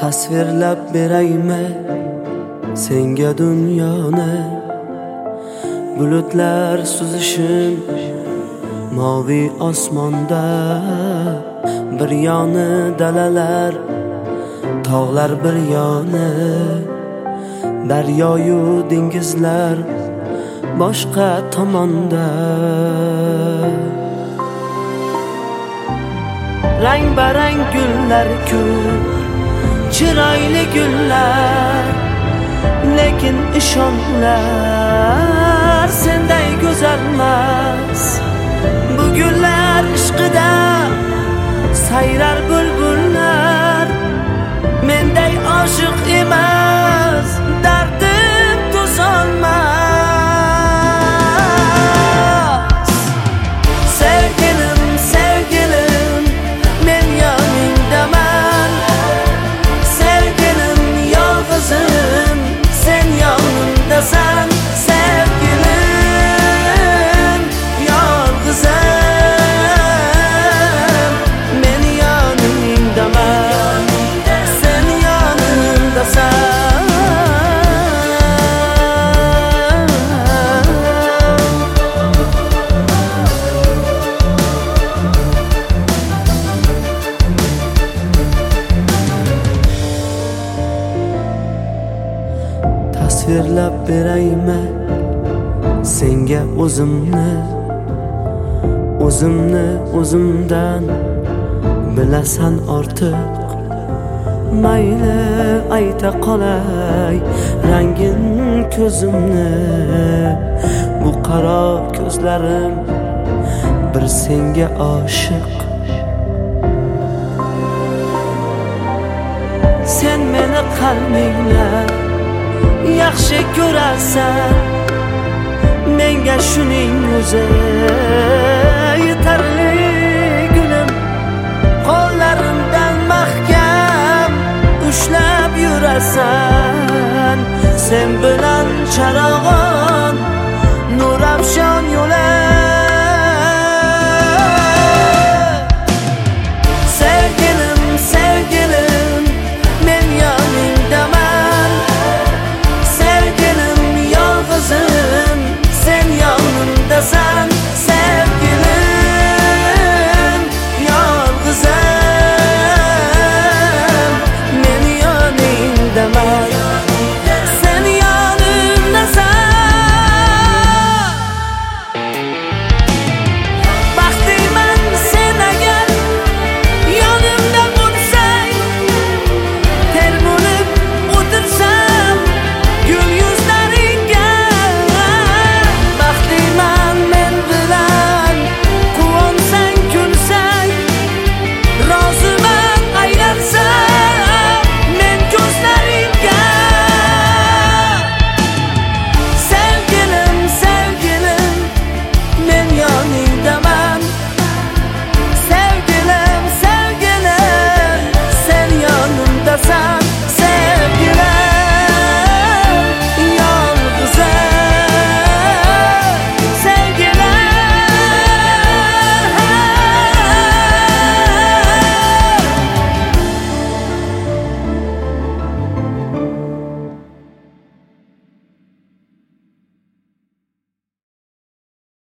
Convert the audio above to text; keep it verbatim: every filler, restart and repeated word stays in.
Tasvirlab beraymi senga dunyoni, bulutlar suzishim moviy osmonda, bir yoni dalalar, tog'lar bir yoni, daryoyu dengizlar boshqa tomonda. Rang barang gullar ko'p, chiroyli gullar, lekin ishonlar senday go'zalmas. Bu gullar ishqida sayrar bulbullar, menday oshiq emas, dardim to'solmas. Sevgilim, sevgilim, men yoningdaman. Sevgilim, yolg'izim, sen yonimdasan. Sevgilim, yolg'izim, men yoningdaman. Sen yonimdasan. Tasvirlab beraymi senga o'zimni, o'zimni o'zimdan bilasan ortiq. Mayli ayta qolay rangin ko'zimni, bu qaro ko'zlarim bir senga oshiq. Sen meni qalbingla yaxshi ko'rasan, menga shuning o'zi yetarli. Gulim, qo'llarimdan mahkam ushlab yurasan, sen bilan charog'im